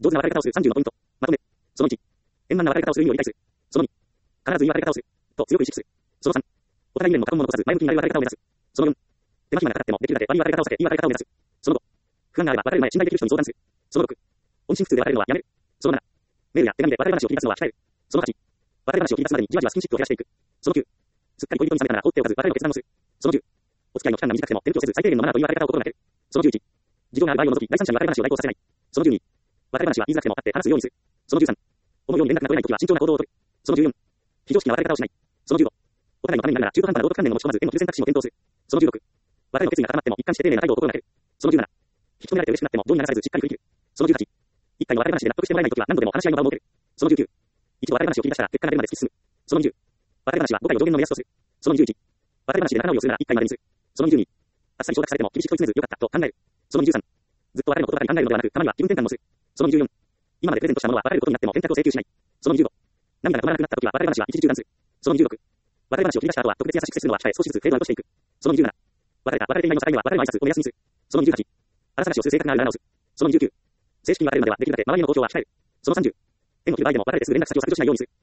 上手な別れ方をする30のポイント。まとめ。その1。円満な別れ方をする意味を理解する。その2。必ずいい別れ方をする。と強く意識する。その3。お互いに面も過言も残さず前向きになる別れ方を目指す。その4。手間暇がかかってもできるだけ悪い別れ方を避け、いい別れ方を目指す。その5。不安があれば別れる前信頼できる人に相談する。その6。音信不通で別れるのはやめる。その7。メールや手紙で別れ話を切り出すのは控える。その8。別れ話を切り出すまでにじわじわスキンシップを減らしていく。その9。すっかり恋人に冷めたなら放っておかず別れの決断をする。その10。お付き合いの期間が短くても手抜きをせず最低限のマナーという別れ方を心がける。その11。事情がある場合を除き第三者に別れ話を代行させない。その12。別れ話は言いづらくても会って話すようにする。その13。思うように連絡が取れないときは慎重な行動をとる。その14。非常識な別れ方をしない。その15。お互いのためになるなら中途半端な道徳観念を持ち込まず縁の救選択肢も検討する。その16。別れの決意が固まっても一貫して丁寧な態度を心がける。その17。引き止められて嬉しくなってもどうにならされずしっかり振り切る。その18。一回の別れ話で納得してもらえないときは何度でも話し合いの場を設ける。その19。一度別れ話を切り出したら結果が出るまで突き進む。その20。別れ話は5回を上限の目安とする。その21。別れ話で仲直りをするなら1回までにする。その22。あっさり承諾されても厳しく問い詰めずよかったと考える。その23。ずっと別れのことばかり考えるのではなく、たまには気分転換もする。その24。今までプレゼントしたものは別れることになっても選択を請求しない。その25。涙が止まらなくなったときは別れ話は一時中断する。その26。別れ話を切り出した後は特別優しく接するのは控え少しずつフェードアウトしていく。その27。別れた別れていないの境には別れの挨拶を目安にする。その28。話をする性格があるなら直す。その29。正式に別れるまではできるだけ周りへの公表は控える。その30。縁を切る場合でも別れてすぐ連絡先を削除しないようにする。